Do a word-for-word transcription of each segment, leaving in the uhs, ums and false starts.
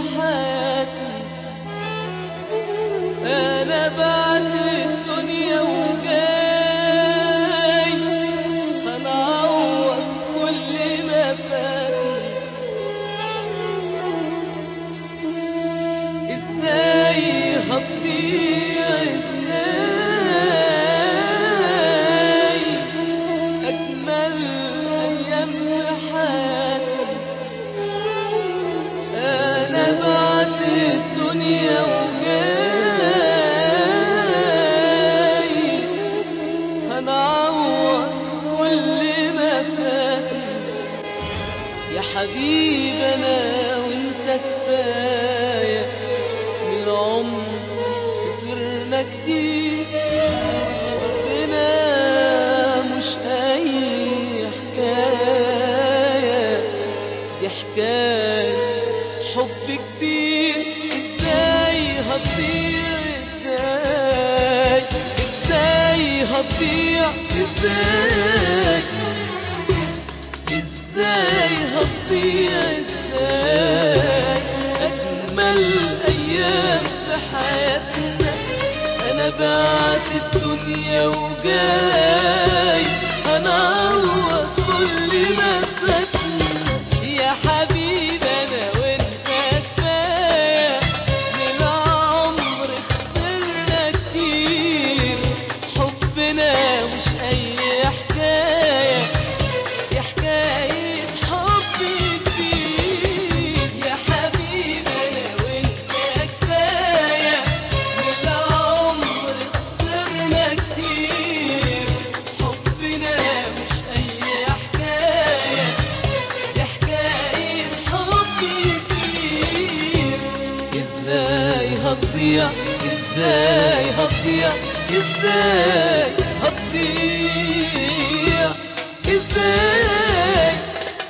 حياتي. أنا بعد الدنيا وجاي هنعوض كل ما فاتني. إزاي هتضيع إزاي أجمل أيام في حياتي. أنا بعد الدنيا وجاي هنعوض كل ما فاتني. يا حبيب أنا وأنت كفاية من العمر خسرنا كتير. حبنا مش أي حكاية، دي حكاية حب كبير. ازاي هتضيع ازاي ازاي هتضيع ازاي ازاي هتضيع ازاي اجمل ايام في حياتنا. انا بعت الدنيا وجاي هنعوض كل ما فاتنا. يا حبيبي انا وانت كفايه من العمر خسرنا كتير. حبنا مش اي حكايه، دي حكايه حب كبير. يا حبيبي انا وانت كفايه من العمر خسرنا كتير. حبنا مش اي حكايه، دي حكايه حب كبير. ازاي هتضيع ازاي هتضيع ازاي هتضيع ازاي.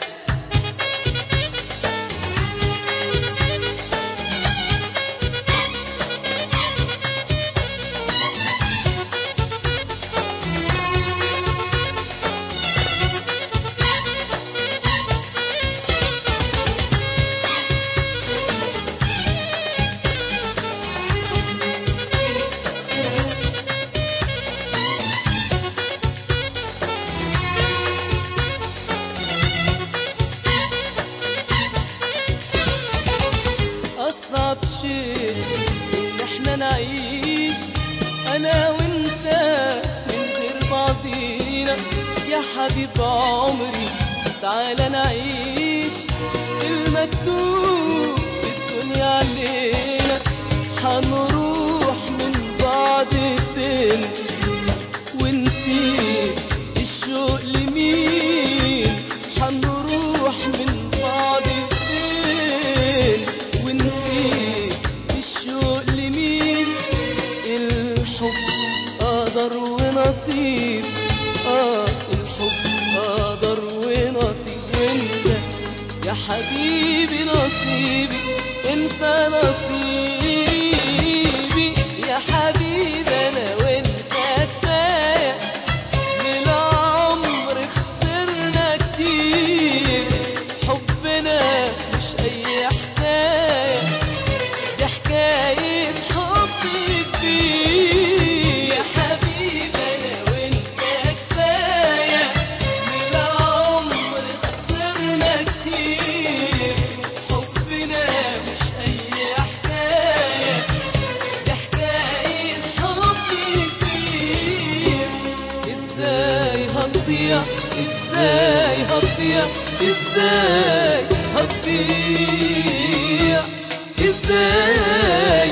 أصعب شيء إن إحنا نعيش أنا وإنت من غير بعضينا. يا حبيب عمري تعالى نعيش المكتوب في الدنيا علينا. حنروح من بعض فين ونسيب الشوق لمين. حنروح من بعض فين ونسيب الشوق لمين. الحب قدر ونصيب، اه الحب قدر ونصيب. وانت يا حبيبي نصيبي انت نصيبي. يا حبيبي انا وانت كفايه من العمر خسرنا كتير. حبنا مش اي حكايه، دي حكايه حب كبير. يا حبيبي انا وانت كفايه من العمر خسرنا كتير. حبنا مش اي حكايه، دي حكايه حب كبير. ازاي هتضيع ازاي هتضيع ازاي هتضيع ازاي.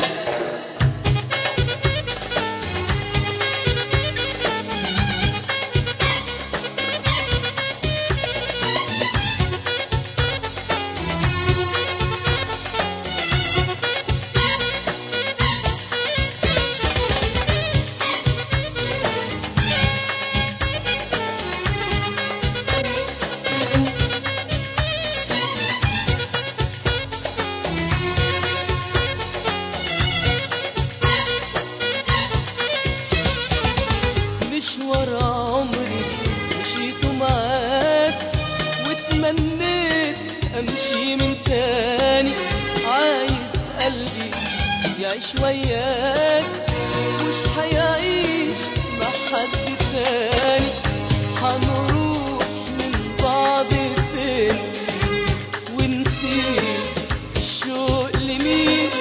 وياك مش هيعيش مع حد تاني. هنروح من بعض فين ونسيب الشوق لمين؟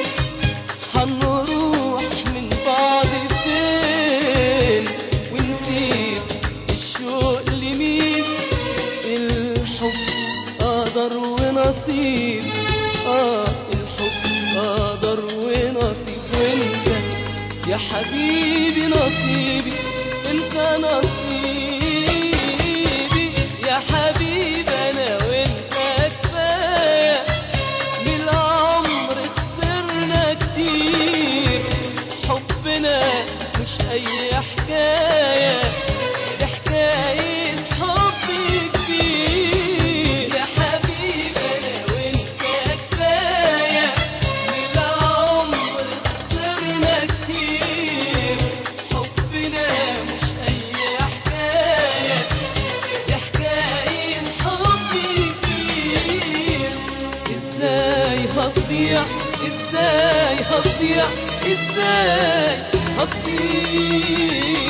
هنروح من بعض فين ونسيب الشوق لمين؟ الحب قدر ونصيب، اه الحب قدر ونصيب، وانت يا حبيبي نصيبي، انت نصيبي يا حبيبي انا وانت كفايه. من العمر خسرنا كتير، حبنا مش اي حكايه، دي حكايه حب كبير. يا حبيبي انا وانت كفايه، من العمر خسرنا كتير، حبنا مش اي حكايه، دي حكايه حب كبير. ازاي هتضيع، ازاي هتضيع، ازاي هتضيع